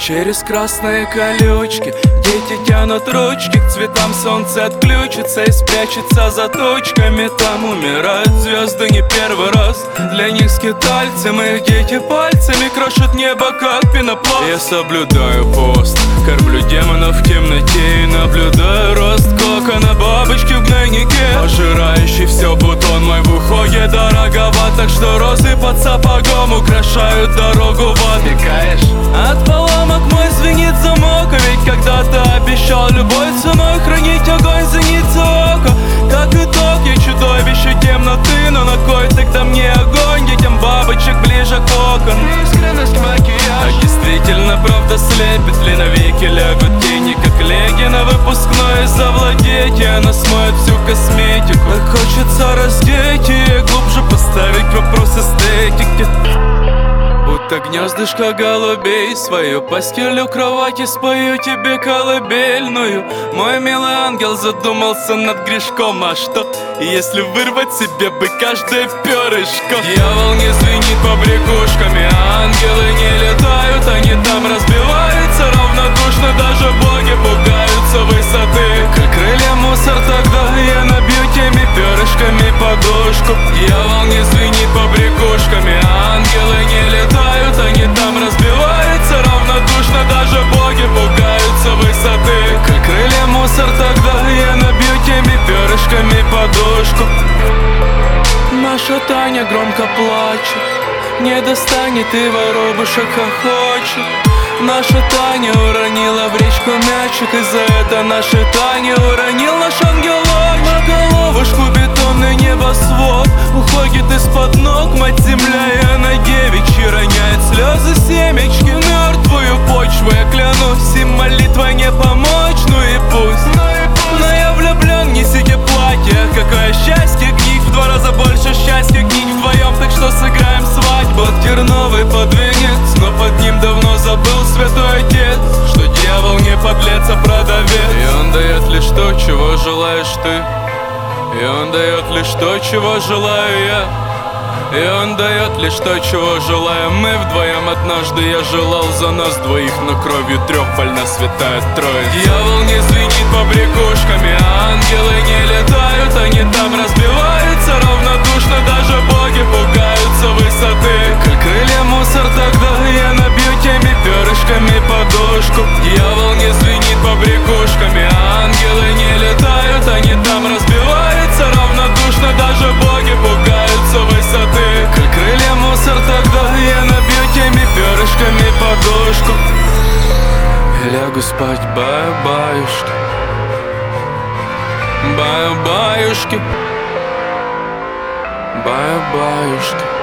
Через красные колючки дети тянут ручки к цветам, солнце отключится и спрячется за тучками. Там умирают звезды не первый раз. Для них скитальцы, мы их дети пальцами крошат небо, как пенопласт. Я соблюдаю пост, кормлю демонов в темноте и наблюдаю рост кокона бабочки в гнойнике, пожирающий все бутон мой в ухое дороговат. Так что розы под сапогом украшают дорогу в ад. От поломок мой звенит замок, а ведь когда-то обещал любой ценой хранить огонь зеницы ока. Как итог, я чудовище темноты, но на кой тогда мне огонь? Детям бабочек ближе к окон. А действительно правда слепит ли навеки лягут тени, как леги на выпускной завладеть, и она смоет всю косметику. Так хочется раздеть и глубже поставить вопрос эстетики. Будто гнездышко голубей, свою постель у кровати спою тебе колыбельную. Мой милый ангел задумался над грешком, а что, если вырвать себе бы каждое перышко? Дьявол не звенит побрякушками, а ангелы не летают, они там разбиваются равнодушно, даже боги пугаются высоты. Как крылья мусор, тогда я набью теми перышками подушку. Дьявол не звенит побрякушками, а ангелы не летают, они там разбиваются равнодушно, даже боги пугаются высоты. Как крылья мусор, тогда я набью теми перышками подушку. Наша Таня громко плачет, не достанет и воробушек хохочет. Наша Таня уронила в речку мячик, и за это наша Таня уронил наш ангелочек. На головушку бетонный небосвод уходит из-под ног мать земля, и она девичьи роняет слезы семечки в мертвую почву. Я клянусь, им молитва не помочь, ну и пусть. Но я влюблен, несите платье, какое счастье гнить в 2 раза больше счастья гнить вдвоем, так что сыграем свадьбу. Терновый под венец, но под ним давно забыл святой отец, что дьявол не подлец, а продавец. И он дает лишь то, чего желаешь ты, и он дает лишь то, чего желаю я, и он дает лишь то, чего желаем мы вдвоем. Однажды я желал за нас двоих, но кровью 3 больна святая Троица. Дьявол не звенит побрякушками, а ангелы не летают, они там разбиваются равнодушно, даже боги пугаются высоты. Как крылья мусор, тогда я набью теми перышками подушку. Дьявол не звенит побрякушками, а ангелы не летают, они там разбиваются равнодушно, даже боги пугаются высоты. Как крылья мусор, тогда я набью теми перышками подушку. И лягу спать, баю-баюшки, баю-баюшки, баю-баюшки.